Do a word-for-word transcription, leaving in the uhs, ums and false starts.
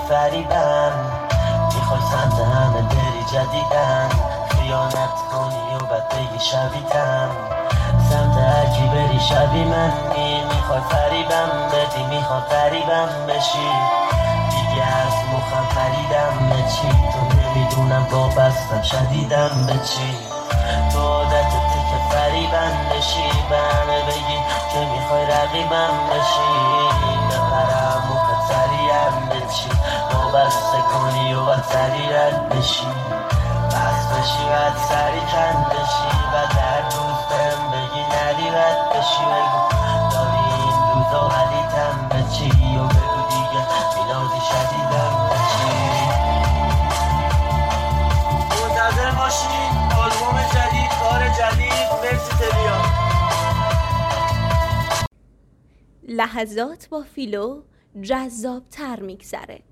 فریبم، میخوای سمت همه بری جدیدن، خیانت کنی و بعد بگی شبیتم، سمت هرکی بری شبی منی، میخوای فریبم بدی، میخوای فریبم بشی، دیگه از مخم فریدم به چی، تو نمیدونم وابستم شدیدم به چی، تو عادتته که فریبم بشی، به همه بگی که میخوای رقیبم بشی، بپرم مخت سریعم به چی، وابسته کنی و باید سریع رد بشی، بس بشی باید سریع کند بشی، و در روز بهم بگی نری رد بشی، بگو داری این روزا ولیتم به چی، و بگو دیگه بینازی شدیدم به چی. منتظر باشین آلبوم جدید، کار جدید، مرسی تلیا. لحظات با فیلو جذاب تر میگذره.